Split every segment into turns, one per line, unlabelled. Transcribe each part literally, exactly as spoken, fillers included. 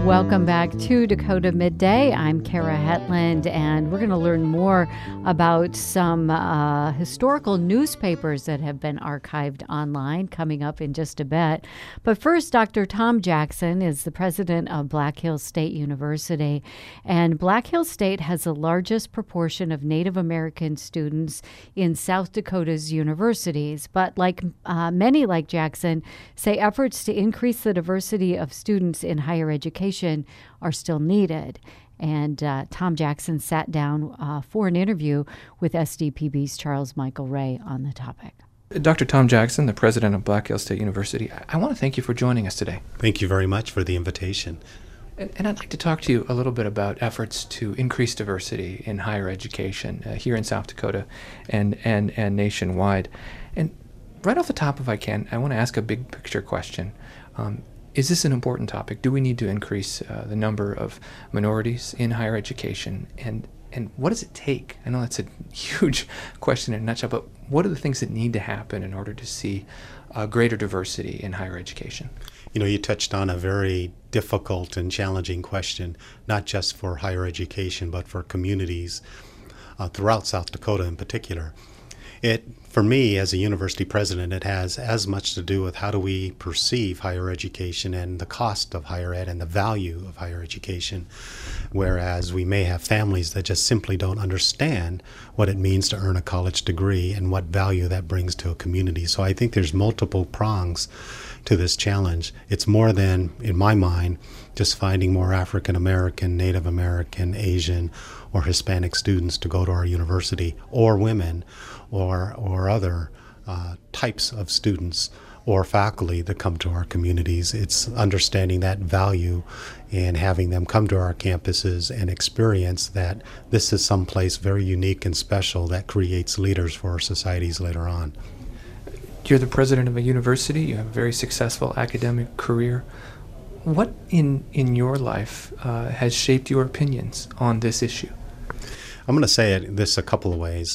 Welcome back to Dakota Midday. I'm Kara Hetland, and we're going to learn more about some uh, historical newspapers that have been archived online coming up in just a bit. But first, Doctor Tom Jackson is the president of Black Hills State University, and Black Hills State has the largest proportion of Native American students in South Dakota's universities. But like uh, many like Jackson, say efforts to increase the diversity of students in higher education are still needed. And uh, Tom Jackson sat down uh, for an interview with S D P B's Charles Michael Ray on the topic.
Doctor Tom Jackson, the president of Black Hills State University, I want to thank you for joining us today.
Thank you very much for the invitation.
And, and I'd like to talk to you a little bit about efforts to increase diversity in higher education uh, here in South Dakota and, and, and nationwide. And right off the top, if I can, I want to ask a big picture question. Um, Is this an important topic? Do we need to increase uh, the number of minorities in higher education? And and what does it take? I know that's a huge question in a nutshell, but what are the things that need to happen in order to see uh, greater diversity in higher education?
You know, you touched on a very difficult and challenging question, not just for higher education, but for communities uh, throughout South Dakota in particular. It, for me, as a university president, it has as much to do with how do we perceive higher education and the cost of higher ed and the value of higher education, whereas we may have families that just simply don't understand what it means to earn a college degree and what value that brings to a community. So I think there's multiple prongs to this challenge. It's more than, in my mind, just finding more African American, Native American, Asian, or Hispanic students to go to our university, or women, or or other uh, types of students or faculty that come to our communities. It's understanding that value and having them come to our campuses and experience that this is someplace very unique and special that creates leaders for our societies later on.
You're the president of a university. You have a very successful academic career. What in, in your life uh, has shaped your opinions on this issue?
I'm going to say it this a couple of ways.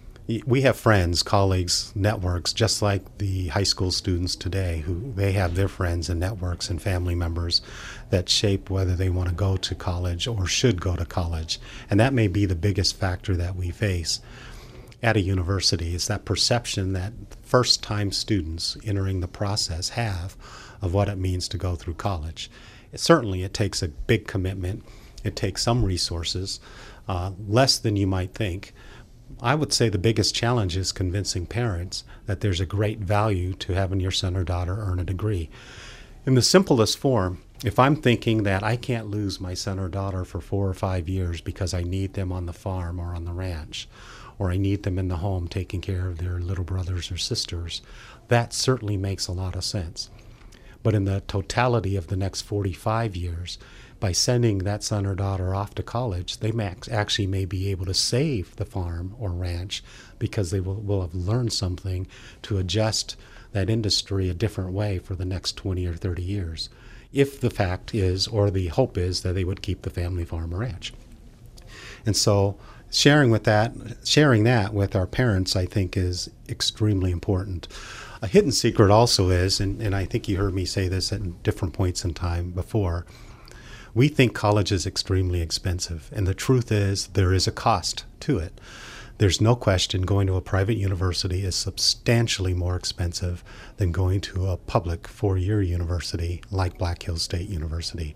We have friends, colleagues, networks, just like the high school students today, who they have their friends and networks and family members that shape whether they want to go to college or should go to college. And that may be the biggest factor that we face at a university, is that perception that first-time students entering the process have of what it means to go through college. It, certainly it takes a big commitment. It takes some resources, uh, less than you might think. I would say the biggest challenge is convincing parents that there's a great value to having your son or daughter earn a degree. In the simplest form, if I'm thinking that I can't lose my son or daughter for four or five years because I need them on the farm or on the ranch, or I need them in the home taking care of their little brothers or sisters, that certainly makes a lot of sense. But in the totality of the next forty-five years, by sending that son or daughter off to college, they may actually may be able to save the farm or ranch because they will, will have learned something to adjust that industry a different way for the next twenty or thirty years. If the fact is, or the hope is, that they would keep the family farm or ranch. And so sharing with that, sharing that with our parents, I think, is extremely important. A hidden secret also is, and, and I think you heard me say this at different points in time before, we think college is extremely expensive, and the truth is there is a cost to it. There's no question going to a private university is substantially more expensive than going to a public four-year university like Black Hills State University.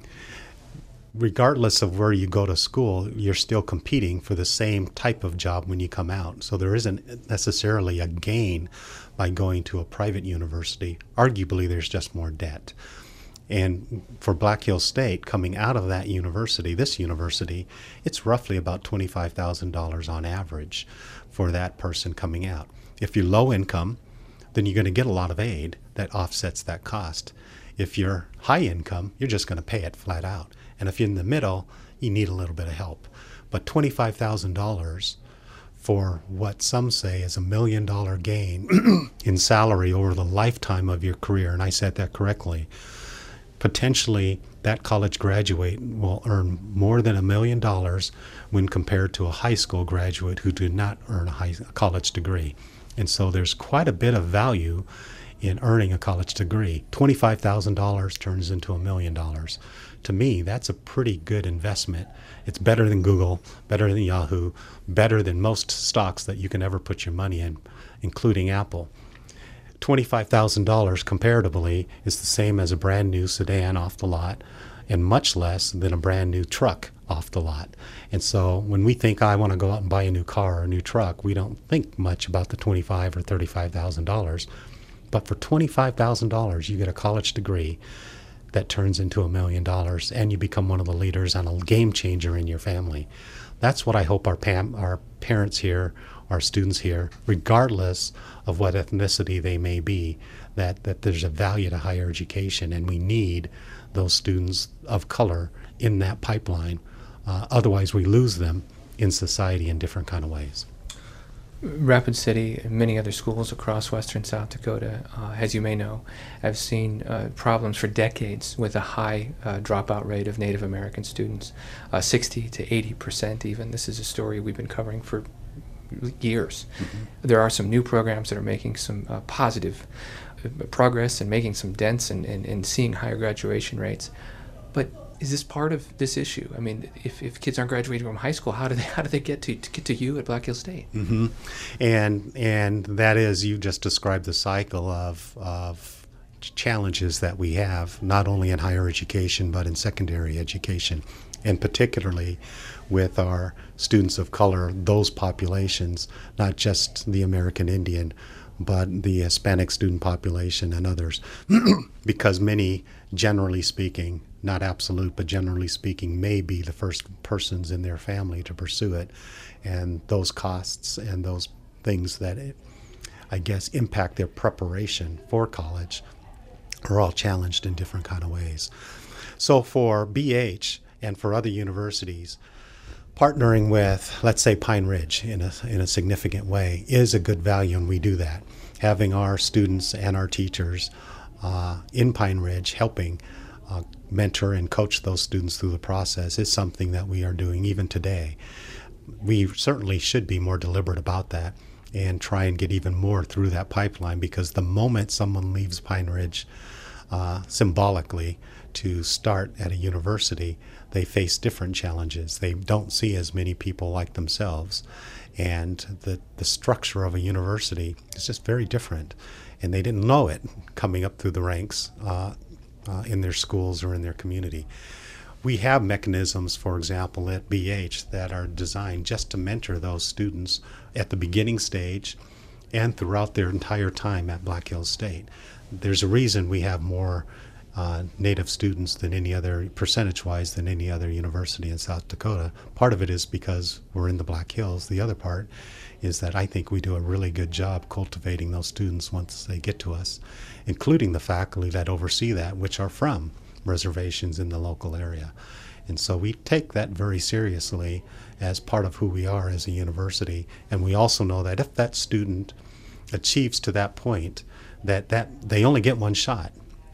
Regardless of where you go to school, you're still competing for the same type of job when you come out. So there isn't necessarily a gain by going to a private university. Arguably, there's just more debt. And for Black Hills State, coming out of that university, this university, it's roughly about twenty-five thousand dollars on average for that person coming out. If you're low income, then you're going to get a lot of aid that offsets that cost. If you're high income, you're just going to pay it flat out. And if you're in the middle, you need a little bit of help. But twenty-five thousand dollars for what some say is a million dollar gain in salary over the lifetime of your career, and I said that correctly, potentially that college graduate will earn more than a million dollars when compared to a high school graduate who did not earn a high college degree. And so there's quite a bit of value in earning a college degree. twenty-five thousand dollars turns into a million dollars. To me, that's a pretty good investment. It's better than Google, better than Yahoo, better than most stocks that you can ever put your money in, including Apple. twenty-five thousand dollars comparatively is the same as a brand new sedan off the lot, and much less than a brand new truck off the lot. And so when we think, I want to go out and buy a new car or a new truck, we don't think much about the twenty-five thousand dollars or thirty-five thousand dollars. But for twenty-five thousand dollars, you get a college degree that turns into a million dollars, and you become one of the leaders and a game changer in your family. That's what I hope our, pam- our parents here, our students here, regardless of what ethnicity they may be, that, that there's a value to higher education, and we need those students of color in that pipeline. Uh, otherwise, we lose them in society in different kind of ways.
Rapid City and many other schools across western South Dakota, uh, as you may know, have seen uh, problems for decades with a high uh, dropout rate of Native American students, uh, sixty to eighty percent even. This is a story we've been covering for years. Mm-hmm. There are some new programs that are making some uh, positive uh, progress and making some dents and, and, and seeing higher graduation rates. But is this part of this issue? I mean, if, if kids aren't graduating from high school, how do they how do they get to, to get to you at Black Hills State?
Mm-hmm. And and that is, you just described the cycle of of challenges that we have, not only in higher education but in secondary education, and particularly with our students of color, those populations, not just the American Indian, but the Hispanic student population and others, because many, generally speaking, not absolute, but generally speaking, may be the first persons in their family to pursue it. And those costs and those things that, it, I guess, impact their preparation for college are all challenged in different kind of ways. So for B H and for other universities, partnering with, let's say, Pine Ridge in a, in a significant way is a good value, and we do that. Having our students and our teachers uh, in Pine Ridge helping uh, mentor and coach those students through the process is something that we are doing even today. We certainly should be more deliberate about that and try and get even more through that pipeline, because the moment someone leaves Pine Ridge uh, symbolically to start at a university, they face different challenges. They don't see as many people like themselves, and the, the structure of a university is just very different, and they didn't know it coming up through the ranks uh, uh, in their schools or in their community. We have mechanisms, for example, at B H that are designed just to mentor those students at the beginning stage and throughout their entire time at Black Hills State. There's a reason we have more uh, Native students than any other, percentage-wise, than any other university in South Dakota. Part of it is because we're in the Black Hills. The other part is that I think we do a really good job cultivating those students once they get to us, including the faculty that oversee that, which are from reservations in the local area. And so we take that very seriously as part of who we are as a university. And we also know that if that student achieves to that point, that, that they only get one shot.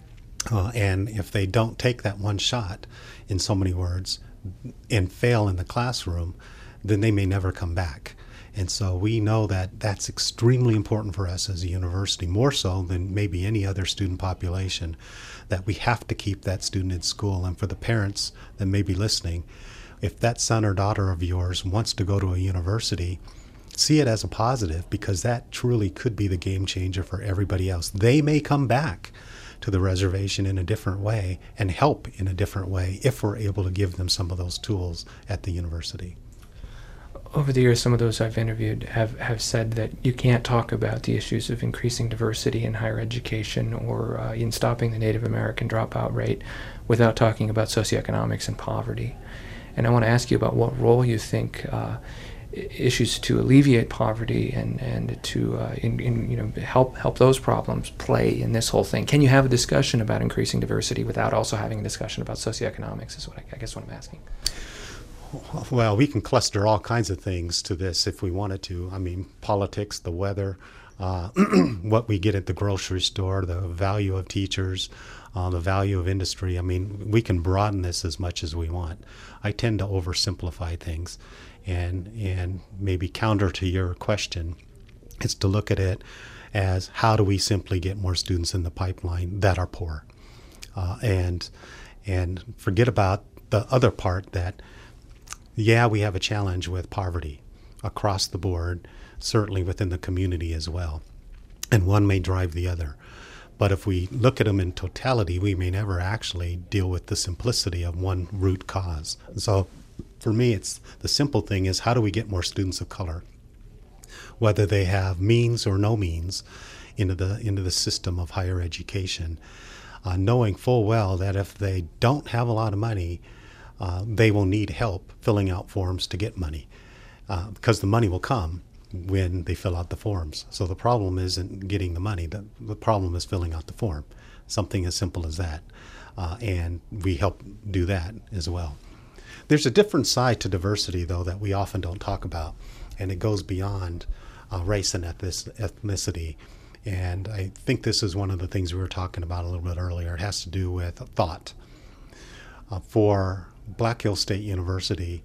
Uh, and if they don't take that one shot, in so many words, and fail in the classroom, then they may never come back. And so we know that that's extremely important for us as a university, more so than maybe any other student population, that we have to keep that student in school. And for the parents that may be listening, if that son or daughter of yours wants to go to a university, see it as a positive, because that truly could be the game changer for everybody else. They may come back to the reservation in a different way and help in a different way if we're able to give them some of those tools at the university.
Over the years, some of those I've interviewed have, have said that you can't talk about the issues of increasing diversity in higher education or uh, in stopping the Native American dropout rate without talking about socioeconomics and poverty. And I want to ask you about what role you think uh, issues to alleviate poverty and, and to uh, in, in, you know, help help those problems play in this whole thing. Can you have a discussion about increasing diversity without also having a discussion about socioeconomics is what I, I guess what I'm asking.
Well, we can cluster all kinds of things to this if we wanted to. I mean, politics, the weather, uh, what we get at the grocery store, the value of teachers, uh, the value of industry. I mean, we can broaden this as much as we want. I tend to oversimplify things, and and maybe counter to your question is to look at it as how do we simply get more students in the pipeline that are poor, uh, and and forget about the other part that, yeah, we have a challenge with poverty across the board, certainly within the community as well, and one may drive the other. But if we look at them in totality, we may never actually deal with the simplicity of one root cause. So for me, it's the simple thing is, how do we get more students of color, whether they have means or no means, into the into the system of higher education, uh, knowing full well that if they don't have a lot of money, uh, they will need help filling out forms to get money, uh, because the money will come when they fill out the forms. So the problem isn't getting the money. The, the problem is filling out the form, something as simple as that. Uh, and we help do that as well. There's a different side to diversity, though, that we often don't talk about, and it goes beyond uh, race and ethnicity. And I think this is one of the things we were talking about a little bit earlier. It has to do with thought. Uh, for Black Hills State University,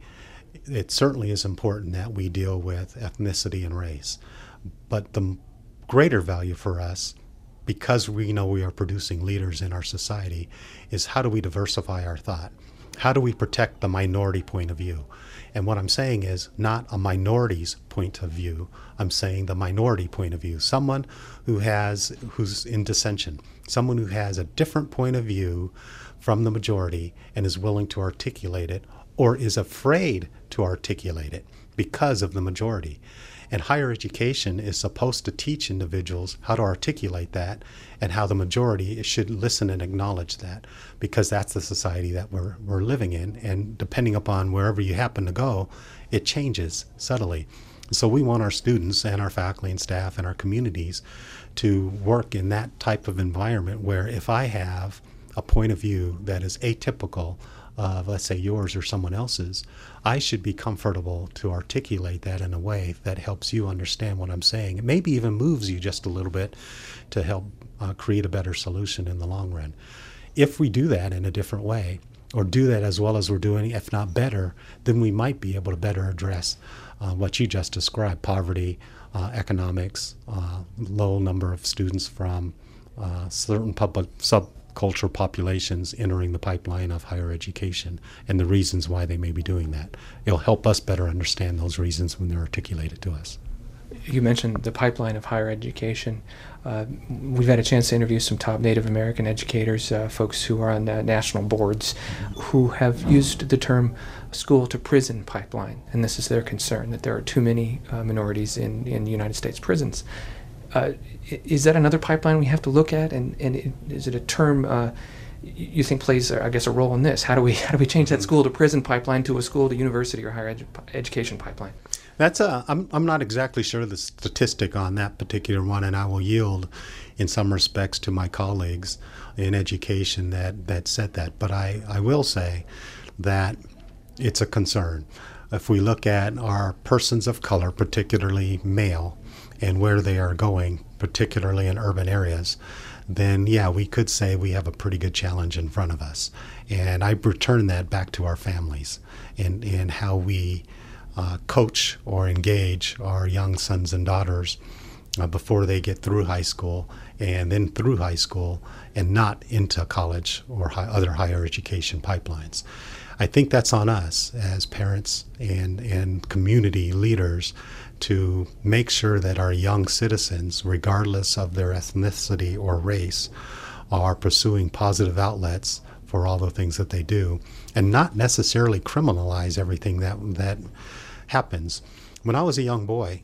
it certainly is important that we deal with ethnicity and race. But the greater value for us, because we know we are producing leaders in our society, is how do we diversify our thought? How do we protect the minority point of view? And what I'm saying is not a minority's point of view. I'm saying the minority point of view. Someone who has, who's in dissension, someone who has a different point of view from the majority and is willing to articulate it, or is afraid to articulate it because of the majority. And higher education is supposed to teach individuals how to articulate that and how the majority should listen and acknowledge that, because that's the society that we're, we're living in. And depending upon wherever you happen to go, it changes subtly. So we want our students and our faculty and staff and our communities to work in that type of environment where if I have a point of view that is atypical of, let's say, yours or someone else's, I should be comfortable to articulate that in a way that helps you understand what I'm saying. It maybe even moves you just a little bit to help uh, create a better solution in the long run. If we do that in a different way, or do that as well as we're doing, if not better, then we might be able to better address uh, what you just described: poverty, uh, economics, uh, low number of students from uh, certain public sub cultural populations entering the pipeline of higher education, and the reasons why they may be doing that. It'll help us better understand those reasons when they're articulated to us.
You mentioned the pipeline of higher education. Uh, we've had a chance to interview some top Native American educators, uh, folks who are on uh, national boards, who have used the term school to prison pipeline, and this is their concern, that there are too many uh, minorities in, in United States prisons. Uh, is that another pipeline we have to look at, and, and it, is it a term uh, you think plays, I guess, a role in this? How do we how do we change that school to prison pipeline to a school to university or higher edu- education pipeline?
That's a, I'm I'm not exactly sure the statistic on that particular one, and I will yield in some respects to my colleagues in education that, that said that. But I, I will say that it's a concern. If we look at our persons of color, particularly male, and where they are going, particularly in urban areas, then yeah, we could say we have a pretty good challenge in front of us. And I return that back to our families and, and how we uh, coach or engage our young sons and daughters uh, before they get through high school, and then through high school and not into college or high, other higher education pipelines. I think that's on us as parents and, and community leaders to make sure that our young citizens, regardless of their ethnicity or race, are pursuing positive outlets for all the things that they do, and not necessarily criminalize everything that that happens. When I was a young boy,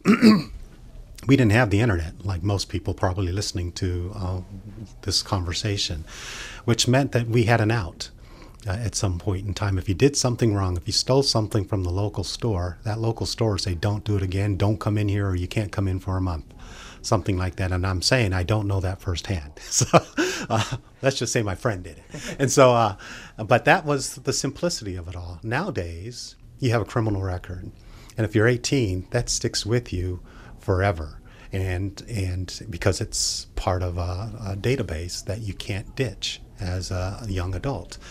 we didn't have the internet like most people probably listening to uh, this conversation, which meant that we had an out. Uh, at some point in time, if you did something wrong, if you stole something from the local store, that local store would say, don't do it again, don't come in here, or you can't come in for a month, something like that. And I'm saying I don't know that firsthand. So uh, let's just say my friend did it. And so, uh, but that was the simplicity of it all. Nowadays, you have a criminal record. And if you're eighteen, that sticks with you forever. And, and because it's part of a, a database that you can't ditch as a young adult.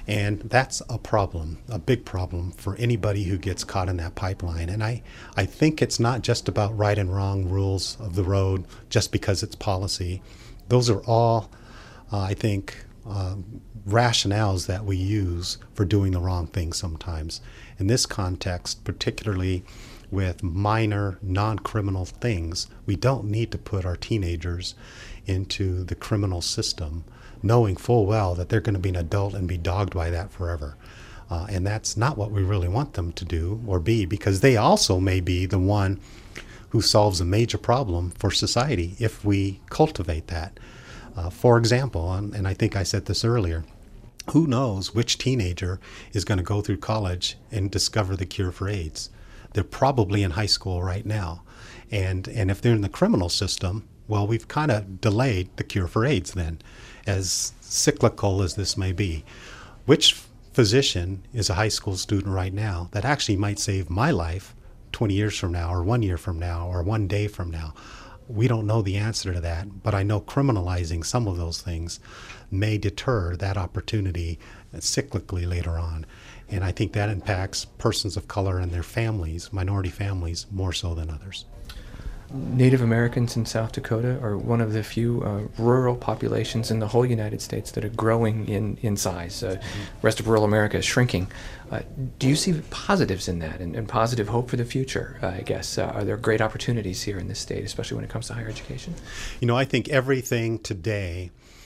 And that's a problem, a big problem for anybody who gets caught in that pipeline. And I, I think it's not just about right and wrong rules of the road just because it's policy. Those are all, uh, I think, uh, rationales that we use for doing the wrong thing sometimes. In this context, particularly with minor, non-criminal things, we don't need to put our teenagers into the criminal system, knowing full well that they're going to be an adult and be dogged by that forever. Uh, and that's not what we really want them to do or be, because they also may be the one who solves a major problem for society if we cultivate that. Uh, for example, and, and I think I said this earlier, who knows which teenager is going to go through college and discover the cure for AIDS? They're probably in high school right now. And, and if they're in the criminal system, well, we've kind of delayed the cure for AIDS then, as cyclical as this may be. Which physician is a high school student right now that actually might save my life twenty years from now, or one year from now, or one day from now? We don't know the answer to that, but I know criminalizing some of those things may deter that opportunity cyclically later on. And I think that impacts persons of color and their families, minority families, more so than others.
Native Americans in South Dakota are one of the few uh, rural populations in the whole United States that are growing in, in size. Uh, mm-hmm. The rest of rural America is shrinking. Uh, do you see positives in that and, and positive hope for the future, uh, I guess? Uh, are there great opportunities here in this state, especially when it comes to higher education?
You know, I think everything today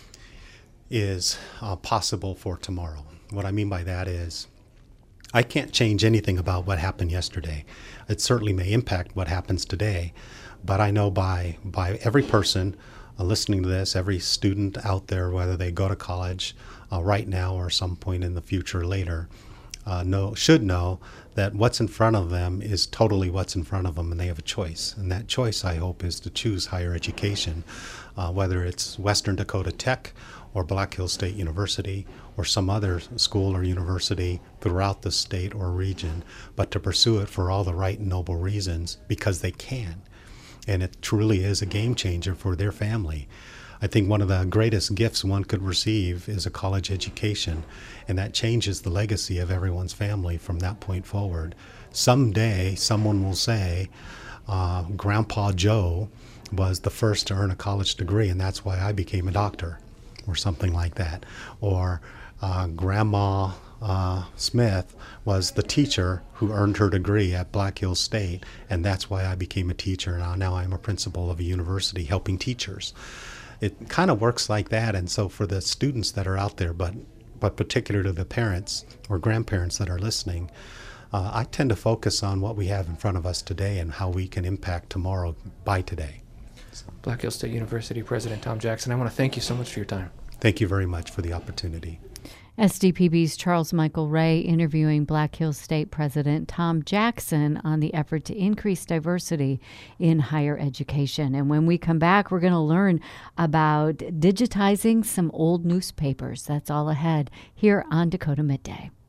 is uh, possible for tomorrow. What I mean by that is I can't change anything about what happened yesterday. It certainly may impact what happens today. But I know by by every person uh, listening to this, every student out there, whether they go to college uh, right now or some point in the future later, uh, know should know that what's in front of them is totally what's in front of them, and they have a choice. And that choice, I hope, is to choose higher education, uh, whether it's Western Dakota Tech or Black Hills State University or some other school or university throughout the state or region, but to pursue it for all the right and noble reasons because they can. And it truly is a game changer for their family. I think one of the greatest gifts one could receive is a college education, and that changes the legacy of everyone's family from that point forward. Someday, someone will say, uh, Grandpa Joe was the first to earn a college degree, and that's why I became a doctor, or something like that. Or uh, Grandma Uh, Smith was the teacher who earned her degree at Black Hills State, and that's why I became a teacher. Now, now I'm a principal of a university helping teachers. It kind of works like that, and so for the students that are out there, but but particularly to the parents or grandparents that are listening, uh, I tend to focus on what we have in front of us today and how we can impact tomorrow by today.
Black Hills State University President Tom Jackson, I want to thank you so much for your time.
Thank you very much for the opportunity.
S D P B's Charles Michael Ray interviewing Black Hills State President Tom Jackson on the effort to increase diversity in higher education. And when we come back, we're going to learn about digitizing some old newspapers. That's all ahead here on Dakota Midday.